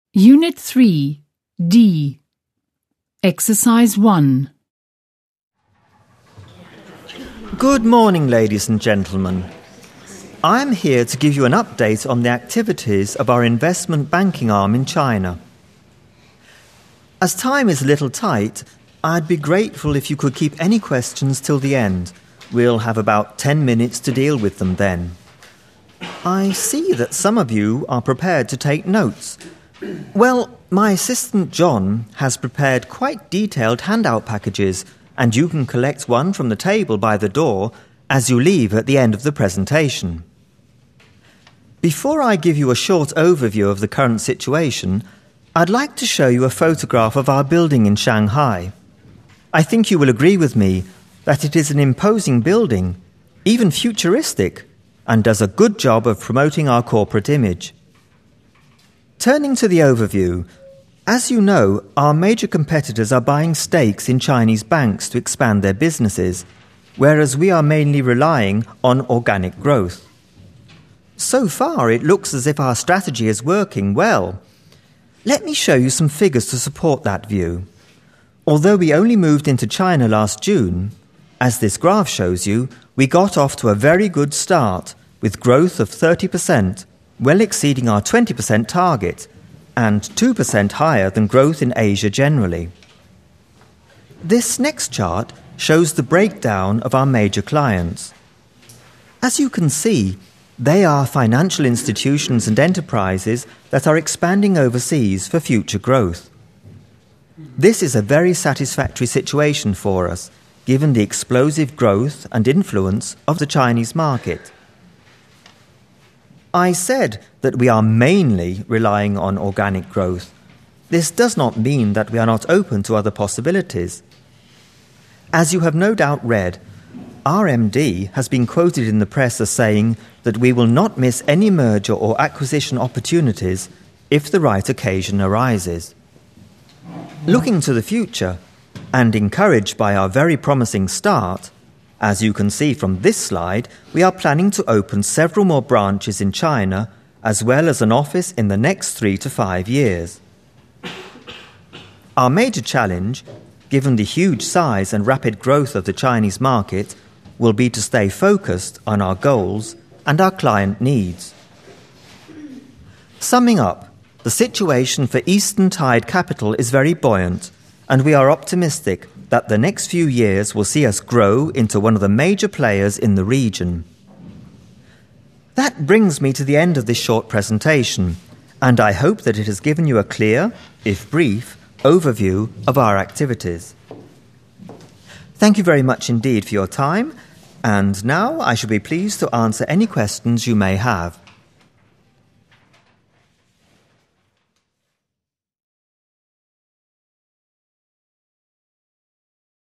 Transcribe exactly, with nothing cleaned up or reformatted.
Unit three, D. Exercise one. Good morning, ladies and gentlemen. I am here to give you an update on the activities of our investment banking arm in China. As time is a little tight, I'd be grateful if you could keep any questions till the end. We'll have about ten minutes to deal with them then. I see that some of you are prepared to take notes. Well, my assistant John has prepared quite detailed handout packages, and you can collect one from the table by the door as you leave at the end of the presentation. Before I give you a short overview of the current situation, I'd like to show you a photograph of our building in Shanghai. I think you will agree with me that it is an imposing building, even futuristic, and does a good job of promoting our corporate image. Turning to the overview, as you know, our major competitors are buying stakes in Chinese banks to expand their businesses, whereas we are mainly relying on organic growth. So far, it looks as if our strategy is working well. Let me show you some figures to support that view. Although we only moved into China last June, as this graph shows you, we got off to a very good start with growth of thirty percent, well exceeding our twenty percent target, and two percent higher than growth in Asia generally. This next chart shows the breakdown of our major clients. As you can see, they are financial institutions and enterprises that are expanding overseas for future growth. This is a very satisfactory situation for us, given the explosive growth and influence of the Chinese market. I said that we are mainly relying on organic growth. This does not mean that we are not open to other possibilities. As you have no doubt read, our M D has been quoted in the press as saying that we will not miss any merger or acquisition opportunities if the right occasion arises. Looking to the future, and encouraged by our very promising start, as you can see from this slide, we are planning to open several more branches in China, as well as an office in the next three to five years. Our major challenge, given the huge size and rapid growth of the Chinese market, will be to stay focused on our goals and our client needs. Summing up, the situation for Eastern Tide Capital is very buoyant, and we are optimistic that the next few years will see us grow into one of the major players in the region. That brings me to the end of this short presentation, and I hope that it has given you a clear, if brief, overview of our activities. Thank you very much indeed for your time, and now I shall be pleased to answer any questions you may have.